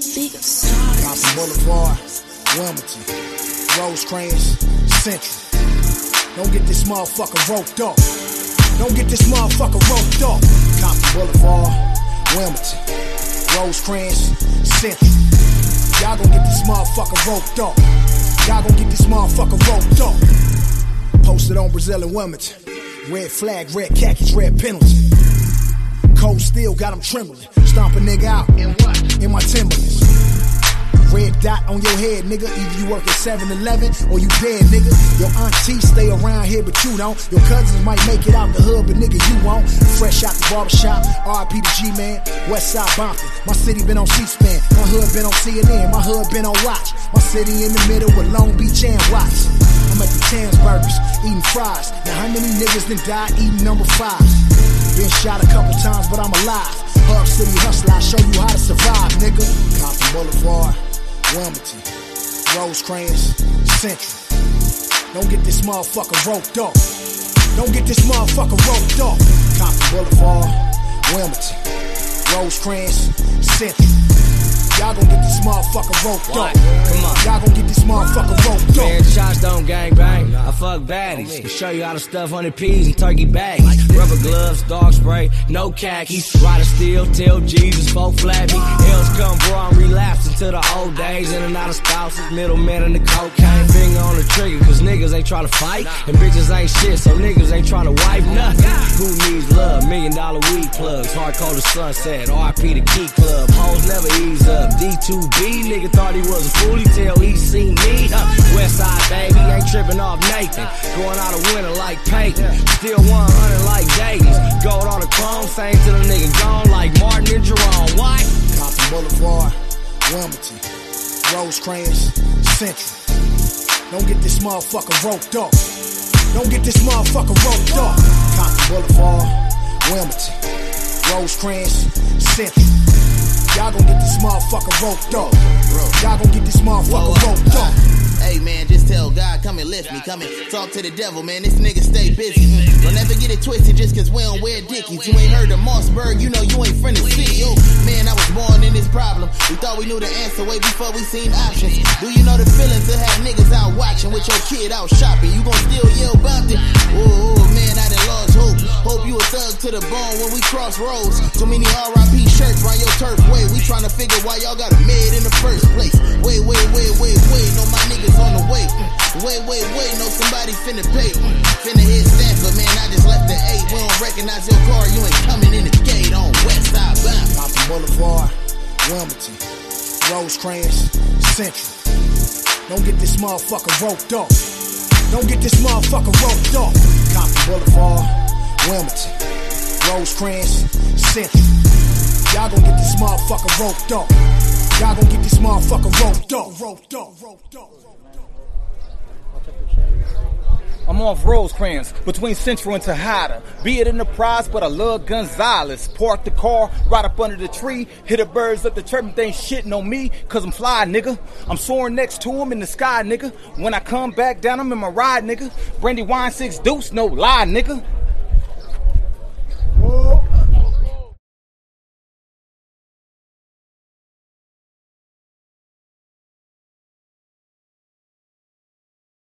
Compton Boulevard, Wilmington, Rosecrans, Central. Don't get this motherfucker roped up. Don't get this motherfucker roped up. Compton Boulevard, Wilmington, Rosecrans, Central. Y'all gon' get this motherfucker roped up. Y'all gon' get this motherfucker roped up. Posted on Brazil and Wilmington. Red flag, red khakis, red penalty. Cold steel got them trembling. Stomp a nigga out. In what? In my Timberlands. Red dot on your head, nigga. Either you work at 7-Eleven or you dead, nigga. Your auntie stay around here, but you don't. Your cousins might make it out the hood, but nigga, you won't. Fresh out the barbershop, R.I.P. to G-Man. Westside Bompton. My city been on C-SPAN. My hood been on CNN. My hood been on Watch. My city in the middle with Long Beach and Watts. I'm at the Tans Burgers, eating fries. Now how many niggas done died eating number 5? Been shot a couple times, but I'm alive. Hub City hustler, I show you how to survive, nigga. Compton Boulevard, Wilmington, Rosecrans, Central. Don't get this motherfucker roped up. Don't get this motherfucker roped up. Compton Boulevard, Wilmington, Rosecrans, Central. Y'all gon' get this motherfucker roped up. Come on. Y'all gon' get this motherfucker roped up. Man, shots don't gang bang. I fuck baddies. Can show you how to stuff 100 P's and turkey bags. Rubber gloves, dog spray, no khakis. Rider steel, tell Jesus, folk flappy. L's come bro, I'm relapsing to the old days. In and out of spouses, middleman in the cocaine. Finger on the trigger, cause niggas ain't tryna fight. And bitches ain't shit, so niggas ain't tryna wipe nothing. Who needs love? $1 million weed plugs. Hardcore to sunset, R.I.P. the Key Club. Hoes never ease up. D2B, nigga thought he was a fool, he tell he seen me. Westside baby, ain't tripping off Nathan. Going out a winner like Peyton. Still 100 like Davies. Gold on the chrome, same to the nigga gone like Martin and Jerome. What? Compton Boulevard, Wilmington, Rosecrans, Central. Don't get this motherfucker roped up. Don't get this motherfucker roped up. Compton Boulevard, Wilmington, Rosecrans, Central. Y'all gon' get this motherfucker roped up. Y'all gon' get this motherfucker roped up. Hey man, just tell God, come and lift me. Come and talk to the devil, man. This nigga stay busy. Don't ever get it twisted just cause we don't wear dickies. You ain't heard of Mossberg, you know you ain't friend of city. Oh man, I was born in this problem. We thought we knew the answer way before we seen options. Do you know the feeling to have niggas out watching with your kid out shopping? You gon' still yell about it? Oh man, I done lost hope. Hope you a thug to the bone when we cross roads. Too many R.I.P. shirts round your turf way. We tryna figure why y'all got it made in the first place. Wait, know my niggas on the way. Wait, know somebody finna pay. Finna hit Stanford, man, I just left the 8. We don't recognize your car, you ain't coming in the gate on Westside Bound. Compton Boulevard, Wilmington, Rosecrans, Central. Don't get this motherfucker roped up. Don't get this motherfucker roped up. Compton Boulevard, Wilmington, Rosecrans, Central. Y'all gon' get this motherfucker roped up. Y'all gon' get this motherfucker roped up. I'm off Rosecrans, between Central and Tejada. Be it in the prize, but I love Gonzalez. Park the car right up under the tree. Hit the birds up the chirp, they ain't shitting on me, cause I'm fly, nigga. I'm soaring next to him in the sky, nigga. When I come back down, I'm in my ride, nigga. Brandy wine 6 deuce, no lie, nigga.